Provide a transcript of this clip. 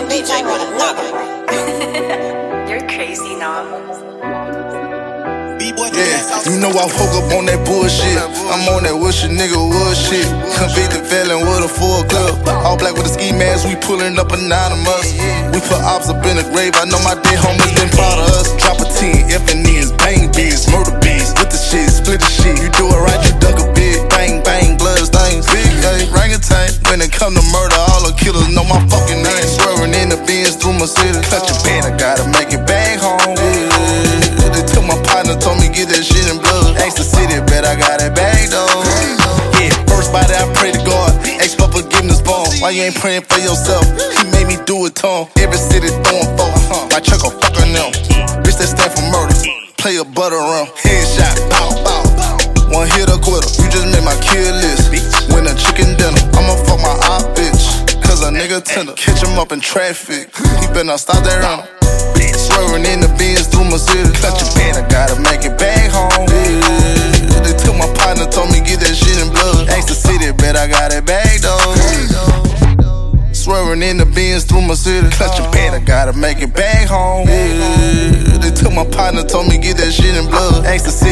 DJ with another one. You're crazy now. Yeah, you know I woke up on that bullshit. I'm on that wish a nigga would shit. Convicted felon with a full clip. All black with a ski mask, we pulling up anonymous. We put ops up in the grave, I know my dead homies been proud of us. Drop a 10, F and N's, bang beats, murder beats. With the shit, split the shit. You do it right, you duck a bit. Bang, bang, blood stains. Big A, orangutan. When it come to murder, all the killers know my fucking name. Swerving in the Benz through my city. Cut your bed, I gotta make it back home. They took my partner, told me get that shit in blood. Ask the city, bet I got it back though. Yeah, first body I pray to God. Ask for forgiveness, bomb. Why you ain't praying for yourself? He made me do it to him. Every city throwing folk. My check a fucking them. Bitch that stand for murder. Play a butter rum. Headshot, bow, bow. One hit or quitter. You just made my kill list. Win a chicken dinner. I'ma fuck my op bitch. Cause a nigga tender. Catch him up in traffic. He better not stop that runner. Swerving in the Benz through my city. Cut your bed, I gotta make it back home. Yeah. They took my partner, told me get that shit in blood. Ask the city, bet I got it back though. Swerving in the Benz through my city. Cut your bed, I gotta make it back home. Yeah. They took my partner, told me get that shit in blood. Ask the city.